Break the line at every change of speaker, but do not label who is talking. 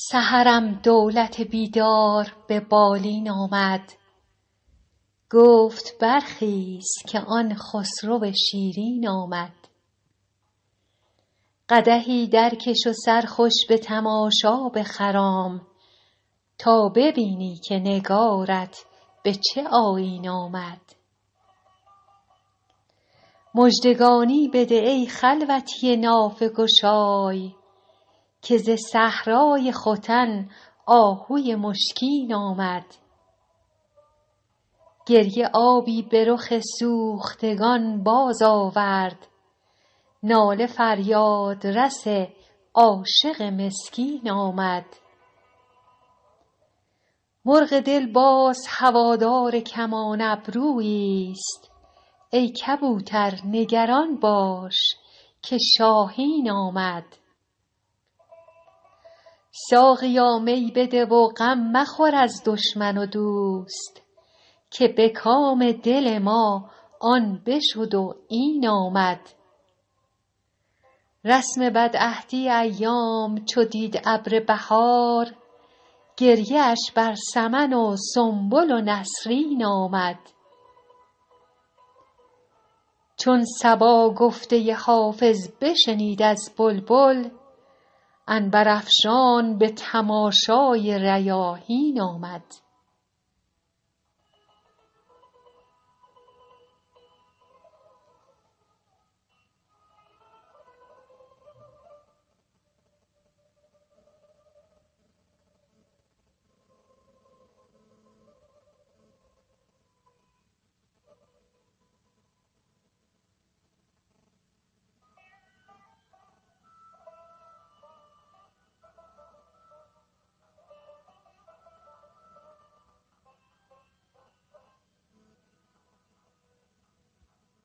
سحرم دولت بیدار به بالین آمد، گفت برخیز که آن خسرو شیرین آمد. قدحی درکش و سرخوش به تماشا بخرام، تا ببینی که نگارت به چه آیین آمد. مژدگانی بده ای خلوتی نافه گشای، که ز صحرای ختن آهوی مشکین آمد. گریه آبی به رخ سوختگان باز آورد، ناله فریاد رس عاشق مسکین آمد. مرغ دل باز هوادار کمان ابروییست، ای کبوتر نگران باش که شاهین آمد. ساقیا می بده و غم مخور از دشمن و دوست، که به کام دل ما آن بشد و این آمد. رسم بدعهدی ایام چو دید ابر بهار، گریه اش بر سمن و سنبل و نسرین آمد. چون صبا گفته حافظ بشنید از بلبل، عنبرافشان به تماشای ریاحین آمد.